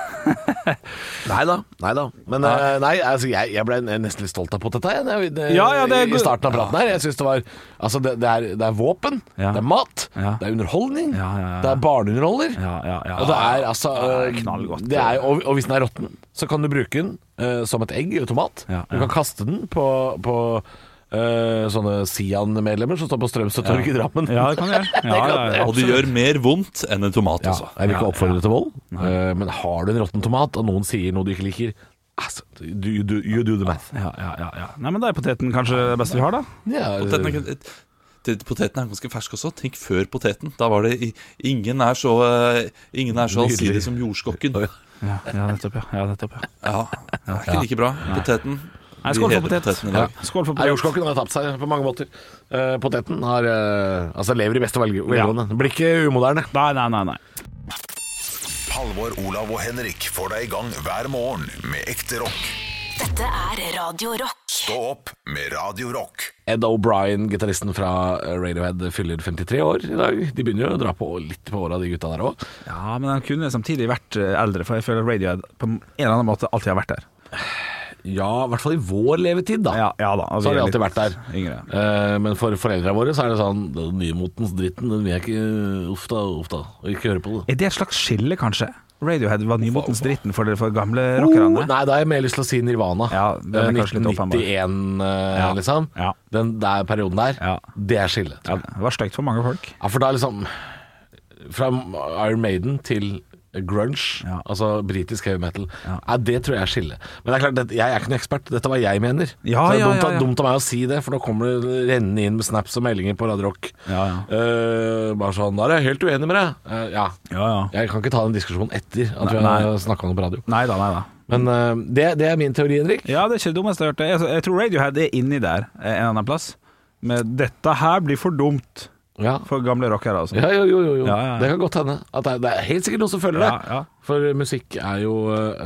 Neida. Men altså, jeg ble nesten litt stolt av poteta i starten av praten her. Jeg synes det var, altså det er våpen, det er mat, det er underholdning, det er barneunderholder, og det er altså knallgodt. Og hvis den er rotten, så kan du bruke den som et egg eller tomat. Du kan kaste den på sånne Sian-medlemmer som står på Strømstøtorget i Drammen. Ja, det kan jeg. Og det gjør mer vondt enn en tomat også. Jeg vil ikke oppfordre til vold, men har du en rotten tomat og noen sier noe du ikke liker, altså, you do the math. Ja. Nei, men da er poteten kanskje det beste vi har, da. Poteten er ganske fersk også. Tenk før poteten. Da var det ingen er så allsidig som jordskokken. Ja, nettopp. Ja, ikke like bra. Poteten. Nei, skål for poteten i dag. Jordskokken har tapt seg på mange måter. Poteten har lever i beste velgående. Det blir ikke umoderne. Nei. Halvor, Olav og Henrik får deg i gang hver morgen med ekte rock. Dette er Radio Rock. Stå opp med Radio Rock. Ed O'Brien, gitaristen fra Radiohead, fyller 53 år i dag. De begynner jo å dra på litt på året, de gutta der også. Ja, men han kunne samtidig vært eldre, for jeg føler Radiohead på en eller annen måte alltid har vært der. Ja, i hvert fall i vår levetid da. Ja da, så har de alltid vært der. Men for foreldrene våre så er det sånn, den nymotens dritten, den vil jeg ikke, uff da, og ikke høre på det. Er det et slags skille kanskje? Radiohead var nymotens dritten for gamle rockerne? Nei, da har jeg mer lyst til å si Nirvana. Ja, det er kanskje litt 1991 liksom. Den der perioden der, det er skille. Ja, det var stygt for mange folk. Ja, for da liksom fra Iron Maiden til grunge, altså britisk heavy metal, det tror jeg er skille. Men det er klart, jeg er ikke noen ekspert. Dette var jeg mener. Så det er dumt av meg å si det, for nå kommer det rennende inn med snaps og meldinger på Radio Rock. Bare sånn, da er jeg helt uenig med deg. Jeg kan ikke ta den diskusjonen etter at vi har snakket om det på radio. Neida. Men det er min teori, Henrik. Ja, det er ikke det dummeste jeg har hørt. Jeg tror Radiohead er inni der en annen plass. Men dette her blir for dumt. For gamle rockere altså. Jo. Det kan godt hende at det er helt sikkert noen som føler det. For musikk er jo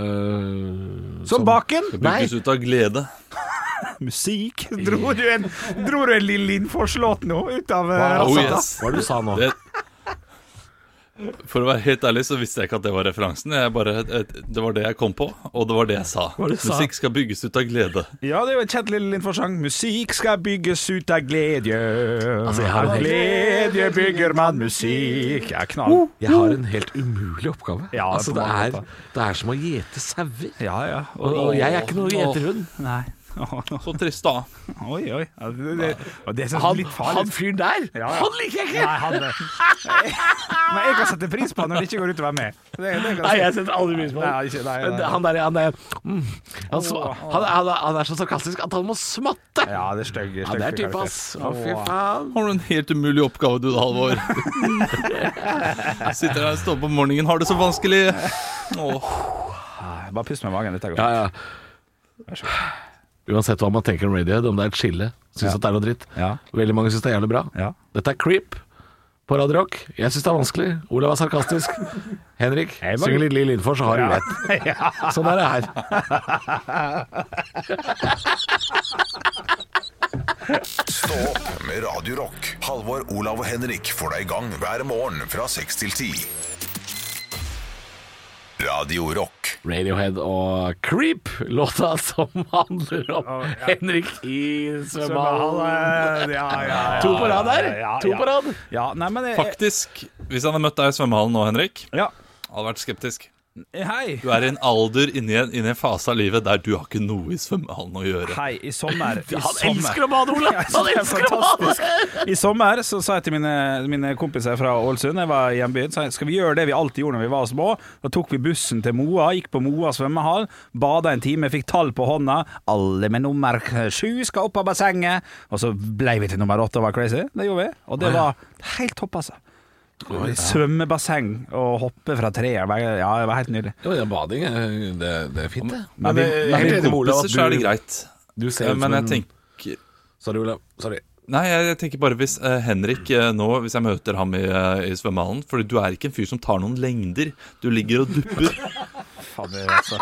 som baken. Det brukes ut av glede. Musikk? Dro du en Lille Linn-forslåt nå ut av Hva er det du sa nå? For å være helt ærlig så visste jeg ikke at det var referansen. Det var det jeg kom på, og det var det jeg sa. Musikk skal bygges ut av glede. Ja, det er jo et kjent lille innforsang. Musikk skal bygges ut av glede. Av glede bygger man musikk. Ja, knall. Jeg har en helt umulig oppgave. Ja, det er som å gjete sauer. Ja. Og jeg er ikke noe gjeterhund. Nei. Så trist da. Oi. Det er så litt farlig. Han fyren der, han liker jeg ikke. Nei, men jeg kan sette pris på når det ikke går ut å være med. Nei, jeg setter aldri pris på han. Han er så sarkastisk at han må smatte. Ja, det er stygg. Ja, det er typ, ass. Å, fy faen. Har du en helt umulig oppgave, du, Halvor? Sitter her og står på morgenen, har det så vanskelig. Bare pust med magen, dette går. Ja. Vær så god. Uansett hva man tenker om Radiohead, om det er et skille, synes at det er noe dritt. Veldig mange synes det er jævlig bra. Dette er Creep på Radio Rock. Jeg synes det er vanskelig. Olav er sarkastisk. Henrik, synger litt Lill innenfor, så har du rett. Sånn er det her. Stå opp med Radio Rock. Halvor, Olav og Henrik får deg i gang hver morgen fra 6 til 10. Radio Rock. Radiohead og Creep, låta som handler om Henrik i svømmehallen. To på rad der. To på rad. Faktisk, hvis han hadde møtt deg i svømmehallen nå, Henrik, hadde vært skeptisk. Hei. Du er i en alder inne i en fase av livet der du har ikke noe i svømmehallen å gjøre. Hei, i sommer Han elsker å bade, Ola! Han elsker å bade! I sommer så sa jeg til mine kompiser fra Ålesund, jeg var i hjembyen, sa jeg, skal vi gjøre det vi alltid gjorde når vi var små? Da tok vi bussen til Moa, gikk på Moa svømmehall, badet en time, fikk tall på hånda, alle med nummer 7 skal opp av bassenget, og så ble vi til nummer 8 og var crazy. Det gjorde vi, og det var helt topp, altså. Svømmebasseng og hoppe fra treet. Ja, det var helt nydelig. Bading, det er fint det. Men med kompiser så er det greit. Men jeg tenker Sorry, Olav, sorry. Nei, jeg tenker bare hvis Henrik nå, hvis jeg møter ham i svømmehallen, fordi du er ikke en fyr som tar noen lengder. Du ligger og dupper. Fader, altså.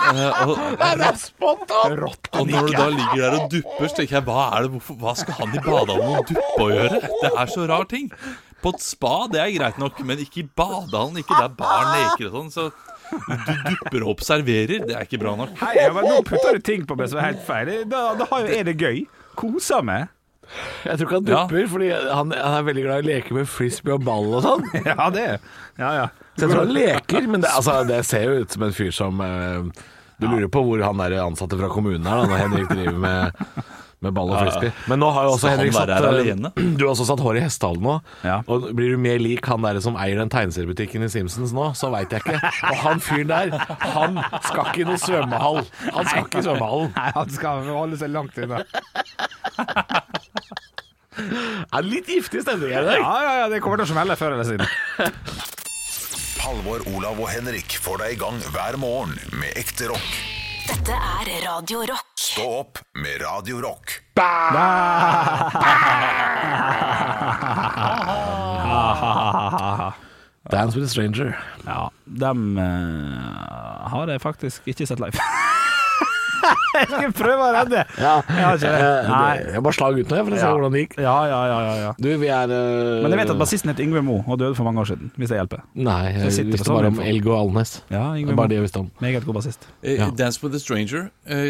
Og når du da ligger der og dupper, så tenker jeg, hva skal han i badehallen og duppe å gjøre? Det er så rar ting. På et spa, det er greit nok, men ikke i badehallen, ikke der barn leker og sånn, så du dupper og observerer, det er ikke bra nok. Hei, men nå putter du ting på meg som er helt feil. Da er det gøy. Koser meg. Jeg tror ikke han dupper, fordi han er veldig glad i å leke med frisbee og ball og sånn. Ja, det er. Ja. Så jeg tror han leker, men det ser jo ut som en fyr som du lurer på hvor han er ansatte fra kommunen her, da, når Henrik driver med ball og frisbee. Men nå har jo også Henrik du har også satt hår i hestehalen nå. Og blir du mer lik han der som eier den tegneseriebutikken i Simpsons nå, så vet jeg ikke. Og han fyren der, han skal ikke i noe svømmehall. Han skal ikke i svømmehallen. Nei, han skal holde seg langt unna. Litt giftig stemning her i dag. Ja, det kommer til å smelle før eller siden. Halvor, Olav og Henrik får deg i gang hver morgen med ekte rock. Dette er Radio Rock. Stå opp med Radio Rock. Dance with a Stranger. Ja, dem har jeg faktisk ikke sett live. Jeg skal prøve å redde. Jeg bare slag ut nå for å se hvordan det gikk. Ja. Du, vi er Men jeg vet at bassisten heter Yngve Mo og døde for mange år siden, hvis det hjelper. Nei, jeg visste bare om Elgo Alnes. Ja, Yngve Mo. Bare det jeg visste om. Meget god bassist. Dance with a Stranger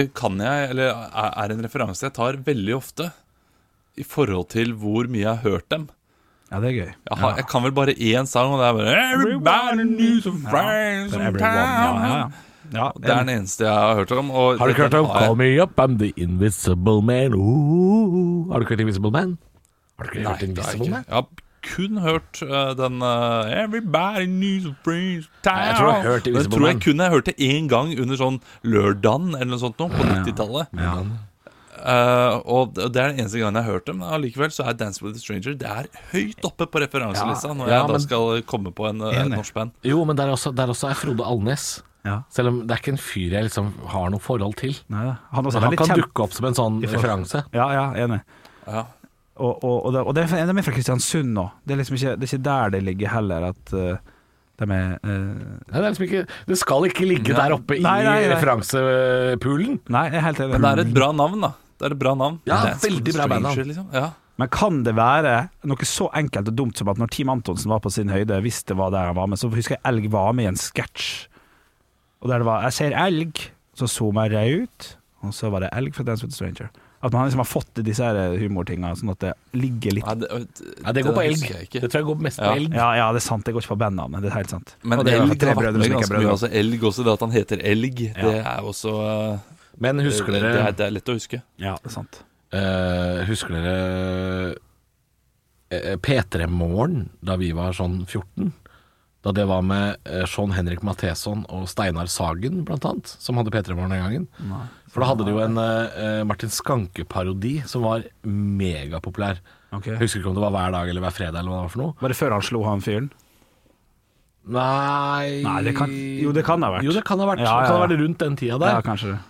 er en referanse jeg tar veldig ofte i forhold til hvor mye jeg har hørt dem. Ja, det er gøy. Jeg kan vel bare én sang, og det er bare Everybody needs a friend sometime. Ja, det er den eneste jeg har hørt om. Har du ikke hørt om Call Me Up, I'm the Invisible Man? Har du ikke hørt Invisible Man? Nei, jeg har kun hørt den Everybody needs a friend sometime. Jeg tror jeg har hørt Invisible Man. Jeg tror jeg kun har hørt det en gang under sånn lørdagen eller noe sånt nå, på 90-tallet. Og det er den eneste gangen jeg har hørt dem. Allikevel så er Dance with a Stranger det er høyt oppe på referanselista når jeg da skal komme på en norsk band. Jo, men der også er Frode Alnes. Selv om det er ikke en fyr jeg liksom har noe forhold til. Han kan dukke opp som en sånn referanse. Ja, enig. Og det er med fra Kristiansund nå. Det er liksom ikke der det ligger heller at det skal ikke ligge der oppe i referansepoolen. Nei, jeg er helt enig. Men det er et bra navn da. Det er et bra navn. Ja, veldig bra bandnavn. Liksom. Men kan det være noe så enkelt og dumt som at når Team Antonsen var på sin høyde, hvis det var der han var med, så husker jeg Elg var med i en sketsj. Og der det var 'Jeg ser elg', så zoomer jeg ut, og så var det 'Elg fra Dance with a Stranger'. At man liksom har fått disse her humortingene, sånn at det ligger litt... Ja, det går på elg. Det tror jeg går mest på elg. Ja, det er sant. Det går ikke på bandnavnet, det er helt sant. Men og det elg tre har vært brødre med som ikke er ganske mye. brødre. Altså, elg også, det at han heter Elg, det er jo også Men husker dere... Det er lett å huske. Ja, det er sant. Husker dere P3 Morgen, da vi var sånn 14? Da det var med Sean Henrik Matheson og Steinar Sagen, blant annet, som hadde P3 Morgen den gangen. Nei. For da hadde de jo en Martin Skanke-parodi som var megapopulær. Okay. Jeg husker ikke om det var hver dag eller hver fredag eller hva det var for noe. Var det før han slo han fyren? Nei, det kan ha vært. Jo, det kan ha vært. Ja. Det kan ha vært rundt den tida der. Ja, kanskje det.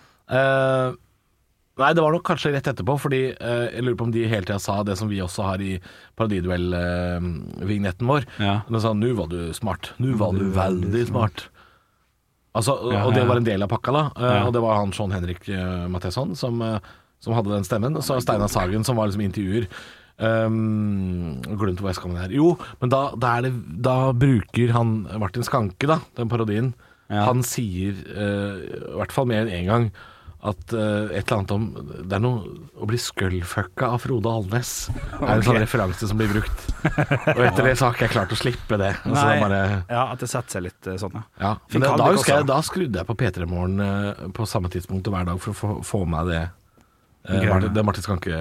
Nei, det var nok kanskje rett etterpå, fordi jeg lurer på om de hele tida sa det som vi også har i paradiduell-vignetten vår. Ja. De sa 'nu var du smart'. 'Nu var du veldig smart'. Altså, og det var en del av pakka da. Og det var han Sean Henrik Matheson som hadde den stemmen. Og så Steinar Sagen som var liksom intervjuer. Glemt hvor jeg skal med det her. Jo, men da bruker han Martin Skanke, da, den parodien. Han sier i hvert fall mer enn en gang at et eller annet om det er noe å bli skullfucka av Frode Alnes. Det er en sånn referanse som blir brukt. Og etter det så har ikke jeg klart å slippe det. Altså, at det setter seg litt sånn. Ja. Men da husker jeg, da skrudde jeg på P3 Morgen på samme tidspunkt hver dag for å få med det. Det Martin Skanke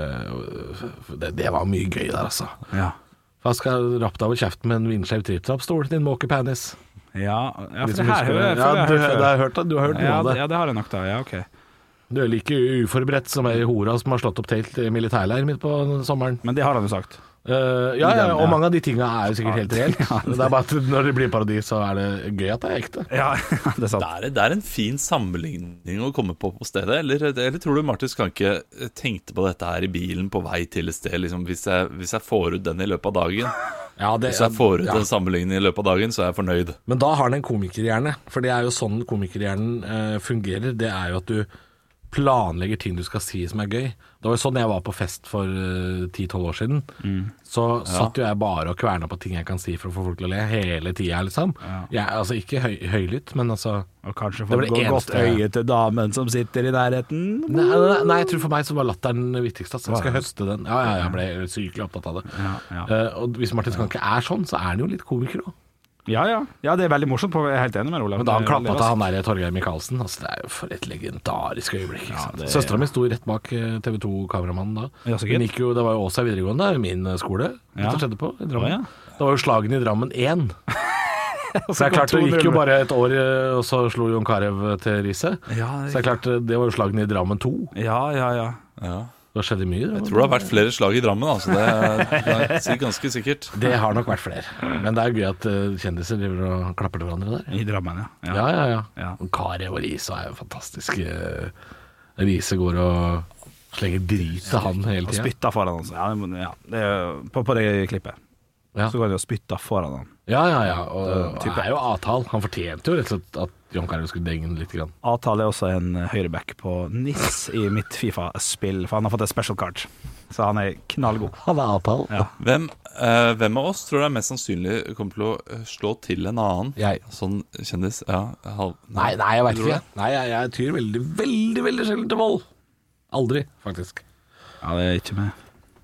det var mye gøy der, altså. Ja. Hva skal rappe deg over kjeften med en vindskjev tripp-trapp-stol din måke penis? Ja, for det her hører jeg. Du har hørt noe av det. Ja, det har jeg nok da. Ja, ok. Du er like uforberedt som ei hora som har slått opp telt i militærleir midt på sommeren. Men det har han jo sagt. Og mange av de tinga er jo sikkert helt reelt. Det er bare at når det blir parodi, så er det gøy at det er ekte. Ja, det er sant. Det er en fin sammenligning å komme på stedet. Eller tror du Martin Skanke tenkte på dette her i bilen på vei til et sted? Liksom, hvis jeg får ut den i løpet av dagen, hvis jeg får ut en sammenligning i løpet av dagen, så er jeg fornøyd. Men da har han en komikerhjerne. For det er jo sånn komikerhjernen fungerer. Det er jo at du planlegger ting du skal si som er gøy. Det var jo sånn jeg var på fest for 10-12 år siden. Så satt jo jeg bare og kverna på ting jeg kan si for å få folk til å le hele tida, liksom. Altså ikke høylytt, men altså. Og kanskje få godt øye til damen som sitter i nærheten. Nei, jeg tror for meg så var latteren det viktigste. Altså. Jeg skal høste den. Ja, jeg ble sykelig opptatt av det. Og hvis Martin Skanke er sånn, så er han jo litt komiker òg. Ja, det er veldig morsomt. Jeg er helt enig med Olav. Men da han klappa til han der Torgeir Micaelsen, altså, det er jo for et legendarisk øyeblikk. Søstera mi sto rett bak TV 2-kameramannen da. Det var jo Åsa videregående, min skole. Det skjedde på i Drammen. Det var jo slagene i Drammen 1. Så det er klart, det gikk jo bare et år, og så slo Jon Carew til Riise. Så det er klart, det var jo slagene i Drammen 2. Ja. Det skjedde mye. Jeg tror det har vært flere slag i Drammen, altså. Det er ganske sikkert. Det har nok vært flere. Men det er gøy at kjendiser driver og klapper til hverandre der. I Drammen, ja. Carew og Riise er jo fantastisk. Riise går og slenger drit til han hele tiden. Og spytter foran han. Ja, det er på det klippet. Så går han og spytter foran han. Ja. Og det er jo Atal. Han fortjente jo rett og slett at Jon Carew skulle denge den litt. Atal er også en høyreback på NIS i mitt FIFA-spill, for han har fått et special card. Så han er knallgod. Han er Atal. Ja. Hvem av oss tror det er mest sannsynlig kommer til å slå til en annen? Jeg. Sånn kjendis? Nei, jeg vet ikke. Nei, jeg tyr veldig, veldig, veldig sjelden til vold. Aldri, faktisk. Ja, det er ikke meg.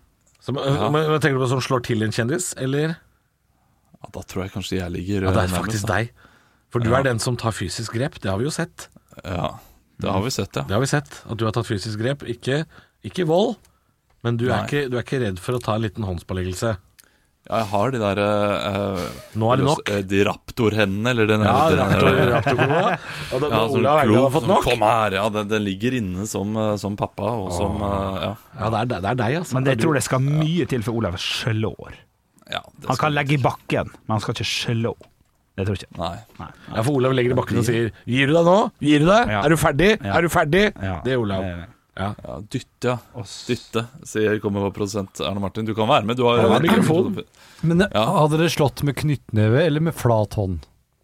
Men tenker du på som slår til en kjendis, eller? Ja, da tror jeg kanskje jeg ligger det er faktisk deg. For du er den som tar fysisk grep, det har vi jo sett. Ja, det har vi sett, ja. Det har vi sett, at du har tatt fysisk grep. Ikke vold, men du er ikke redd for å ta en liten håndspåleggelse. Ja, jeg har de der nå er det nok. De raptorhendene, eller den raptorkona. Og Olav Haugland har fått nok. Kom her, den ligger inne som pappa, og som det er deg, altså. Men jeg tror det skal mye til for Olav slår. Han kan legge i bakken, men han skal ikke slå. Det tror jeg ikke. Nei. Ja, for Olav legger i bakken og sier 'Gir du deg nå? Gir du deg? Er du ferdig? Er du ferdig?' Det er Olav. Dytte, kommer på produsent Arne Martin. Du kan være med, du har mikrofon. Men hadde dere slått med knyttneve eller med flat hånd?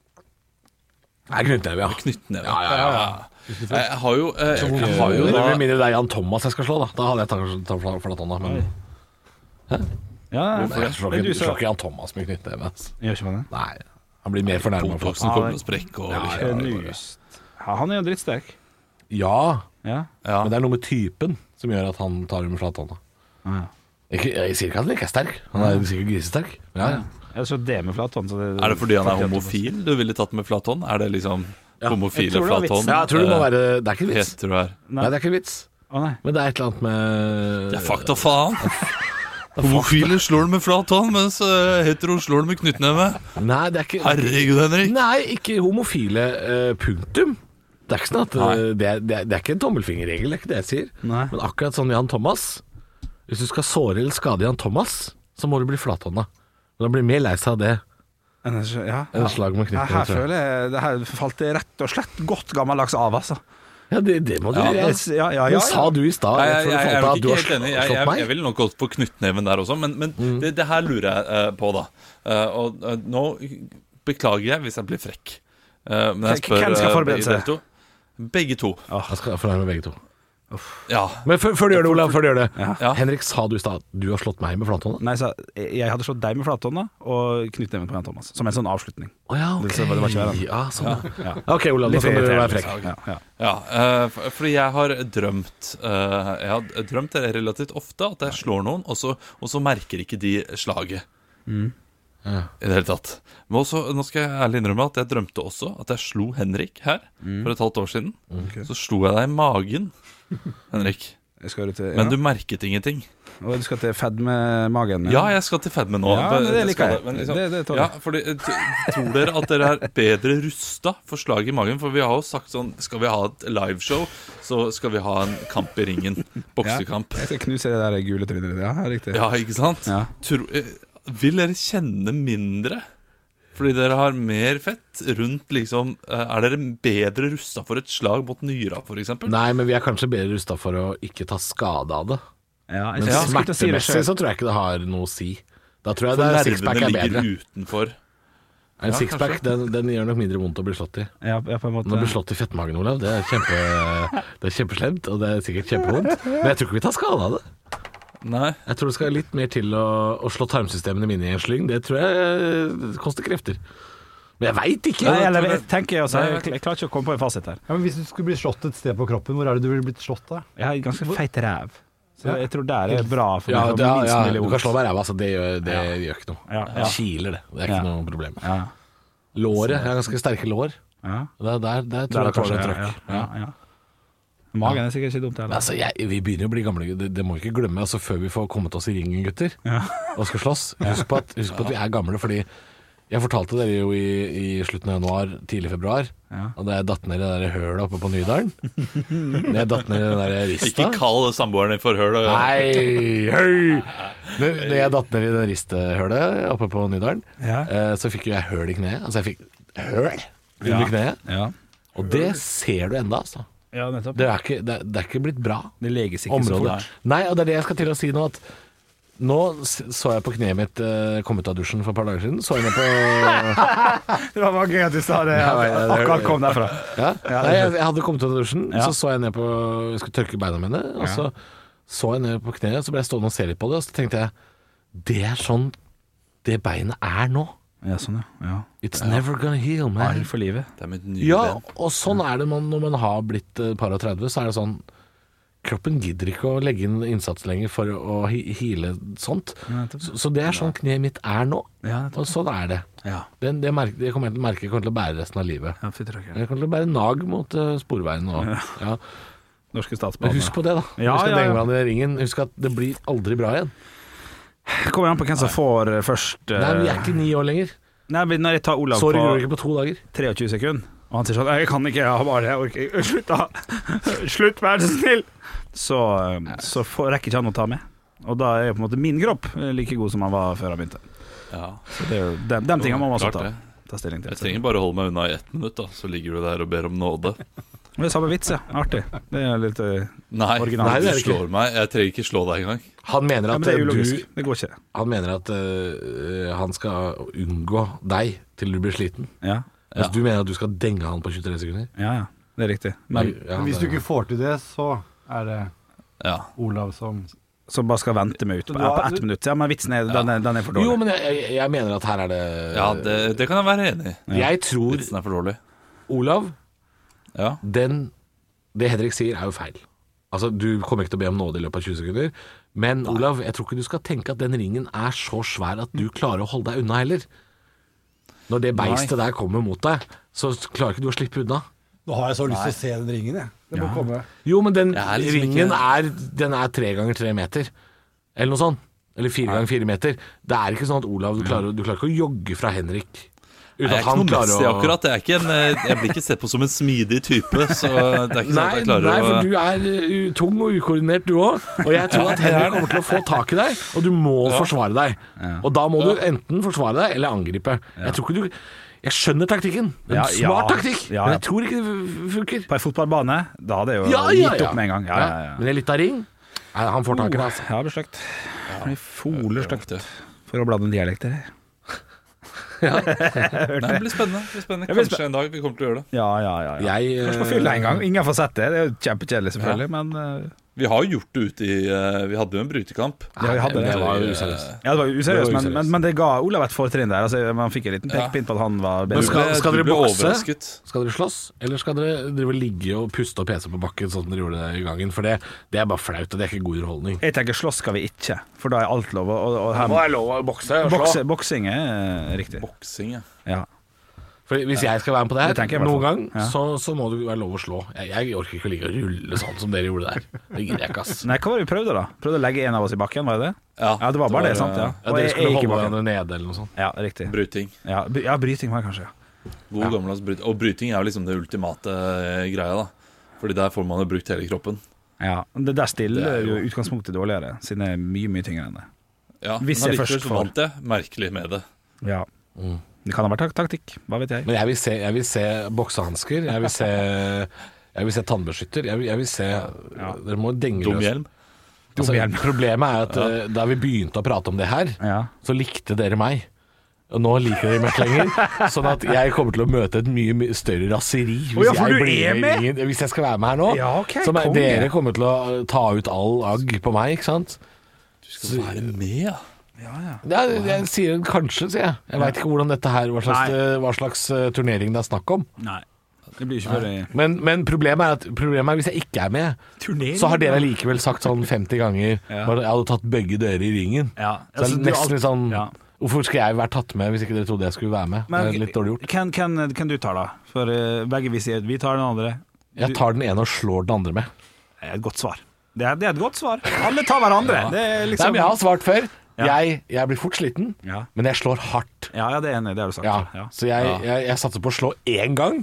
Nei, knyttneve, ja. Ja. Jeg har jo det blir mindre deg Jan Thomas jeg skal slå, da. Da hadde jeg tatt flat hånda, men Jeg slår ikke Jan Thomas med knyttneve. Gjør ikke man det? Nei, han blir mer fornærmet. Botoxen kommer til å sprekke. Han er jo drittsterk. Ja, men det er noe med typen som gjør at han tar det med flathånda. Jeg sier ikke at han ikke er sterk. Han er sikkert grisesterk. Jeg så det med flathånd. Er det fordi han er homofil du ville tatt med flathånd? Er det liksom homofile flathånd? Ja, jeg tror det må være. Det er ikke vits. Nei, det er ikke vits. Men det er et eller annet med Det er fakta faen. Homofile slår det med flat hånd, mens hetero slår det med knyttneve. Nei, det er ikke Herregud, Henrik. Nei, ikke homofile, punktum. Det er ikke sånn at det er ikke en tommelfingerregel, det er ikke det jeg sier. Men akkurat sånn Jan Thomas. Hvis du skal såre eller skade Jan Thomas, så må du bli flathånda. Da blir mer lei seg av det enn et slag med knyttneve. Her føler jeg det her falt det rett og slett godt gammeldags av, altså. Ja, det må du gjøre. Nå sa du i stad. Jeg er nok ikke helt enig. Jeg ville nok gått på knyttneven der også. Men det her lurer jeg på, da. Og nå beklager jeg hvis jeg blir frekk. Men jeg spør hvem skal forberede seg? Begge to. Jeg skal fornærme med begge to. Ja. Men før du gjør det, Olav, Henrik, sa du i stad du har slått meg med flathånda? Nei, jeg hadde slått deg med flathånda og knyttneven på Jan Thomas. Som en sånn avslutning. Ok. Det var ikke verre. Ja, sånn. Ok, Olav, da skal du være frekk. Fordi jeg har drømt relativt ofte at jeg slår noen, og så merker ikke de slaget. I det hele tatt. Men også, nå skal jeg ærlig innrømme at jeg drømte også at jeg slo Henrik her for et halvt år siden. Så slo jeg deg i magen, Henrik. Men du merket ingenting. Og du skal til fedme-magen? Ja, jeg skal til fedme nå. Ja, det liker jeg. Det tror dere at dere er bedre rustet for slag i magen? For vi har jo sagt sånn, skal vi ha et liveshow, så skal vi ha en kamp i ringen. Boksekamp. Jeg skal knuse det der gule trynet. Ja, riktig. Ja, ikke sant? Vil dere kjenne mindre? Fordi dere har mer fett rundt liksom. Er dere bedre rustet for et slag mot nyra, for eksempel? Nei, men vi er kanskje bedre rustet for å ikke ta skade av det. Men smertemessig så tror jeg ikke det har noe å si. Da tror jeg det er sixpack er bedre. Utenfor. En sixpack, den gjør nok mindre vondt å bli slått i. På en måte. Når du blir slått i fettmagen, Olav, det er kjempeslemt, og det er sikkert kjempevondt. Men jeg tror ikke vi tar skade av det. Nei. Jeg tror det skal litt mer til å slå tarmsystemene mine i en slyng. Det tror jeg koster krefter. Men jeg veit ikke. Jeg tenker også, jeg klarer ikke å komme på en fasit her. Men hvis du skulle bli slått et sted på kroppen, hvor er det du ville blitt slått da? Jeg har ganske feit ræv. Så jeg tror det er bra for meg. Du kan slå meg ræva, altså. Det gjør ikke noe. Jeg kiler det. Det er ikke noe problem. Låret, jeg har ganske sterke lår. Der tror jeg kanskje trøkk. Magen er sikkert ikke dumt altså, vi begynner å bli gamle. Det må vi ikke glemme altså, før vi får kommet oss i ringen, gutter, og skal slåss. Husk på at vi er gamle. Fordi jeg fortalte dere jo i slutten av januar, tidlig februar, og da jeg datt ned i det der hølet oppe på Nydalen. Da jeg datt ned i den der rista. Ikke kall samboeren din for hølet. Nei, høy! Når jeg datt ned i den ristehølet oppe på Nydalen, så fikk jo jeg høl i kneet. Altså jeg fikk høl i kneet. Og det ser du enda, altså. Ja, det er ikke blitt bra. Det leges ikke området. Så fort. Nei, og det er det jeg skal til å si nå. At nå så jeg på kneet mitt komme ut av dusjen for et par dager siden. Så jeg ned på Det var bare gøy at du sa det. Akkurat kom derfra. Nei, jeg hadde kommet ut av dusjen. Så jeg ned på jeg skulle tørke beina mine. Og så jeg ned på kneet. Så ble jeg stående og se litt på det. Og så tenkte jeg det er sånn det beinet er nå. Ja, sånn, ja. It's never gonna heal, man. Arv for livet. Det er mitt nye ben. Og sånn er det når man har blitt par og 30, så er det sånn kroppen gidder ikke å legge inn innsats lenger for å heale sånt. Så det er sånn kneet mitt er nå. Og sånn er det. Det kommer jeg til å merke. Jeg kommer til å bære resten av livet. Jeg kommer til å bære nag mot sporveien nå. Norske statsbaner. Men husk på det, da. Husk at hverandre i ringen. Husk at det blir aldri bra igjen. Kommer an på hvem som får først. Nei, vi er ikke 9 år lenger. Nei, når jeg tar Olav så gjør du ikke på 2 dager 23 sekunder, og han sier sånn jeg kan ikke, jeg har bare det, jeg orker ikke. Slutt, vær så snill. Så rekker ikke han å ta med. Og da er på en måte min kropp like god som han var før han begynte. Så det er jo de tingene må man også ta stilling til. Jeg trenger bare å holde meg unna i 1 minutt da. Så ligger du der og ber om nåde. Det er samme vits, artig. Det er litt originalt. Nei, du slår meg. Jeg trenger ikke slå deg engang. Han mener at det er ulogisk. Det går ikke. Han mener at han skal unngå deg til du blir sliten. Mens du mener at du skal denge han på 23 sekunder. Ja, det er riktig. Men hvis du ikke får til det, så er det Olav som som bare skal vente meg ut på 1 minutt. Ja, men vitsen den for dårlig. Jo, men jeg mener at her det Ja, det kan jeg være enig i. Jeg tror vitsen for dårlig. Olav, det Henrik sier jo feil. Altså, du kommer ikke til å be om nåde i løpet av 20 sekunder. Men Olav, jeg tror ikke du skal tenke at den ringen så svær at du klarer å holde deg unna heller. Når det beistet der kommer mot deg, så klarer ikke du å slippe unna. Nå har jeg så lyst til å se den ringen, jeg. Det må komme. Jo, men den ringen den 3 ganger 3 meter. Eller noe sånt. Eller 4 ganger 4 meter. Det ikke sånn at Olav, du klarer ikke å jogge fra Henrik. Jeg er ikke noe Messi akkurat. Jeg blir ikke sett på som en smidig type, så det ikke sånn at jeg klarer Nei, for du tung og ukoordinert du også. Og jeg tror at Henrik kommer til å få tak i deg, og du må forsvare deg. Og da må du enten forsvare deg eller angripe. Jeg tror ikke du... Jeg skjønner taktikken. En smart taktikk. Men jeg tror ikke det funker. På en fotballbane, da hadde jeg jo gitt opp med en gang. Men en liten ring, han får tak i det. Ja, det blir stygt. Det blir folestøkt for å blande dialekter. Det blir spennende. Kanskje en dag vi kommer til å gjøre det. Ja. Kanskje på fylla en gang. Ingen får sett det. Det jo kjempekjedelig selvfølgelig, men... Vi har gjort det ute i Vi hadde jo en brytekamp. Det var jo useriøst. Ja, det var useriøst, men det ga Olav et fortrinn der. Altså, man fikk en liten pekepinn på at han var bedre. Skal dere bokse? Skal dere slåss? Eller skal dere ligge og puste og pese på bakken sånn som dere gjorde det i gangen? For det bare flaut, og det ikke god underholdning. Jeg tenker slåss skal vi ikke, for da alt lov. Det må lov å bokse og slå. Boksing riktig. Boksing, ja. For hvis jeg skal være med på det her noen gang, så må det være lov å slå. Jeg orker ikke å ligge og rulle sånn som dere gjorde der. Det gidder jeg ikke, ass. Nei, hva var det vi prøvde da? Prøvde å legge en av oss i bakken, var det det? Ja, det var bare det, sant? Ja, dere skulle holde hverandre nede eller noe sånt. Ja, riktig. Bryting. Ja, bryting var det kanskje, God gammeldags bryting. Og bryting jo liksom det ultimate greia da. Fordi der får man jo brukt hele kroppen. Ja, det der stiller jo utgangspunktet dårligere, siden det mye tyngre enn det. Ja, men allikevel så vant jeg merkelig med det. Ja, det kan ha vært taktikk, hva vet jeg. Men jeg vil se boksehansker, jeg vil se tannbeskytter, jeg vil se dere må denge løs. Dumhjelm. Altså, problemet at da vi begynte å prate om det her, så likte dere meg. Og nå liker dere meg ikke lenger. Sånn at jeg kommer til å møte et mye større raseri hvis jeg skal være med her nå. Så dere kommer til å ta ut all agg på meg, ikke sant? Du skal være med, ja. Jeg sier kanskje, sier jeg. Jeg vet ikke hvordan dette her hva slags turnering det snakk om. Nei, det blir ikke veldig... Men problemet er hvis jeg ikke med, så har dere likevel sagt sånn 50 ganger at jeg hadde tatt begge dører i ringen. Så det nesten litt sånn hvorfor skal jeg være tatt med hvis ikke dere trodde jeg skulle være med? Det litt dårlig gjort. Kan du ta da? For begge vi sier vi tar den andre. Jeg tar den ene og slår den andre med. Det et godt svar. Det er et godt svar. Alle tar hverandre. Det liksom... Nei, men jeg har svart før. Jeg blir fort sliten, men jeg slår hardt. Ja, det er enig, det har du sagt. Så jeg satser på å slå 1 gang.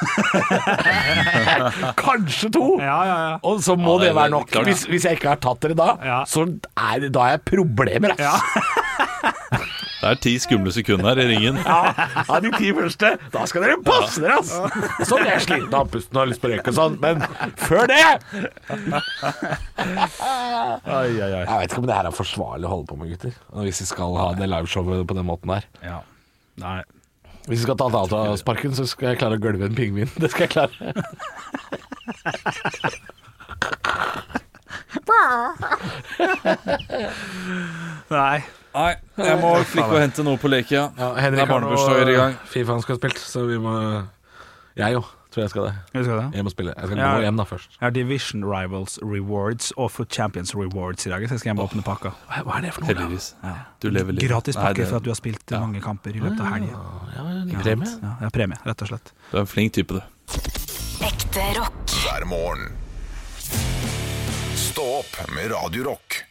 Kanskje 2. Og så må det være nok. Hvis jeg ikke har tatt dere da, så da er jeg problemer, Det er 10 skumle sekunder i ringen. Av de 10 første, da skal dere passe dere, ass. Så blir jeg sliten av pusten og har lyst på røyk og sånn, men før det Jeg vet ikke om det her er forsvarlig å holde på med, gutter, hvis vi skal ha det liveshowet på den måten her. Nei. Hvis vi skal ta datasparken, så skal jeg klare å gølve en pingvin. Det skal jeg klare. Nei, jeg må klikke og hente noe på leke. Henrik har barnebursdager i gang. FIFA skal ha spilt, så vi må... Jeg jo, tror jeg skal det. Jeg må spille. Jeg skal gå hjem da først. Jeg har Division Rivals Rewards og Foot Champions Rewards i dag, så jeg skal hjem og åpne pakka. Hva er det for noe? Heldigvis. Du lever litt. Gratis pakke for at du har spilt mange kamper i løpet av helgen. Premie? Ja, premie, rett og slett. Du er en flink type, du. Ekte rock. Hver morgen. Stå opp med Radio Rock.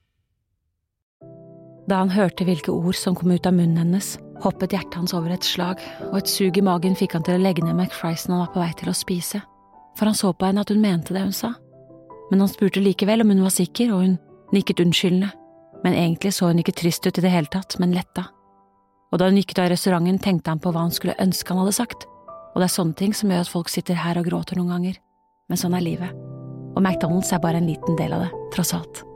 Da han hørte hvilke ord som kom ut av munnen hennes, hoppet hjertet hans over et slag, og et sug i magen fikk han til å legge ned McFriesen han var på vei til å spise. For han så på henne at hun mente det hun sa. Men han spurte likevel om hun var sikker, og hun nikket unnskyldende. Men egentlig så hun ikke trist ut i det hele tatt, men letta. Og da hun gikk ut av restauranten, tenkte han på hva han skulle ønske han hadde sagt. Og det er sånne ting som gjør at folk sitter her og gråter noen ganger. Men sånn er livet. Og McDonald's er bare en liten del av det, tross alt.